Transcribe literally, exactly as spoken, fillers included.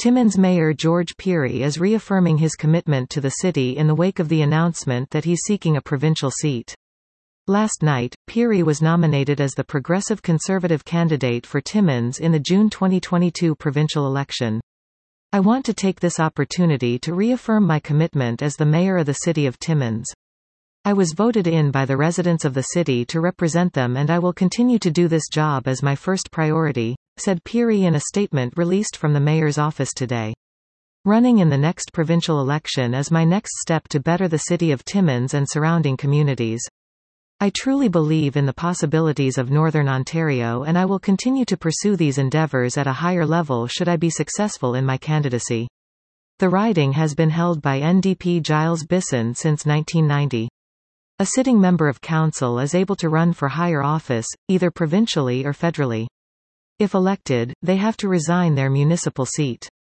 Timmins Mayor George Pirie is reaffirming his commitment to the city in the wake of the announcement that he's seeking a provincial seat. Last night, Pirie was nominated as the Progressive Conservative candidate for Timmins in the June twenty twenty-two provincial election. "I want to take this opportunity to reaffirm my commitment as the mayor of the city of Timmins. I was voted in by the residents of the city to represent them, and I will continue to do this job as my first priority," said Pirie in a statement released from the mayor's office today. "Running in the next provincial election is my next step to better the city of Timmins and surrounding communities. I truly believe in the possibilities of Northern Ontario, and I will continue to pursue these endeavours at a higher level should I be successful in my candidacy." The riding has been held by N D P Giles Bisson since nineteen ninety. A sitting member of council is able to run for higher office, either provincially or federally. If elected, they have to resign their municipal seat.